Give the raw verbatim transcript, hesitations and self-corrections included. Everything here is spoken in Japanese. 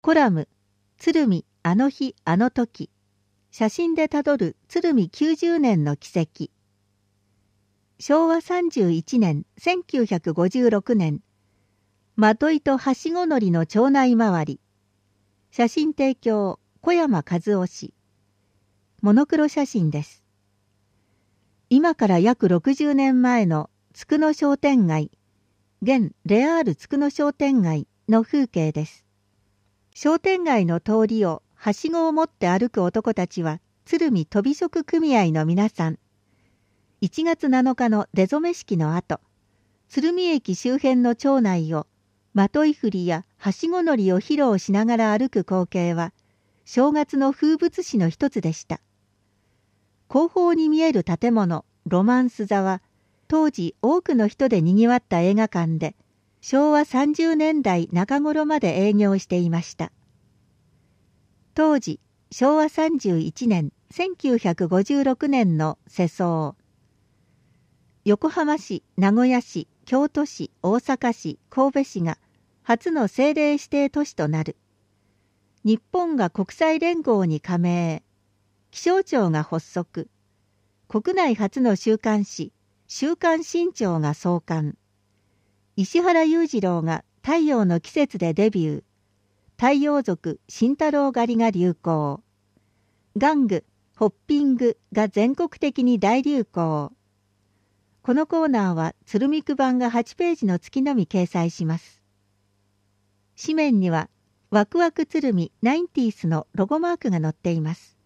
コラム、鶴見あの日あの時。写真でたどる鶴見きゅうじゅうねんの軌跡。しょうわさんじゅういちねん、せんきゅうひゃくごじゅうろくねん。まといとはしご乗りの町内回り。写真提供、小山和夫氏。モノクロ写真です。今から約ろくじゅうねんまえのつくの商店街、現レアールつくの商店街の風景です。商店街の通りをはしごを持って歩く男たちは鶴見とび職組合の皆さん。いちがつなのかの出初め式の後、鶴見駅周辺の町内をまとい振りやはしご乗りを披露しながら歩く光景は正月の風物詩の一つでした。後方に見える建物ロマンス座は当時多くの人でにぎわった映画館でしょうわさんじゅうねんだいなか頃まで営業していました。当時しょうわさんじゅういちねんせんきゅうひゃくごじゅうろくねんの世相。横浜市、名古屋市、京都市、大阪市、神戸市が初の政令指定都市となる。日本が国際連合に加盟。気象庁が発足。国内初の週刊誌、週刊新潮が創刊。石原裕次郎が太陽の季節でデビュー。太陽族慎太郎狩りが流行。玩具、ホッピングが全国的に大流行。このコーナーは鶴見区版がはちページの月のみ掲載します。紙面にはワクワク鶴見ナインティースのロゴマークが載っています。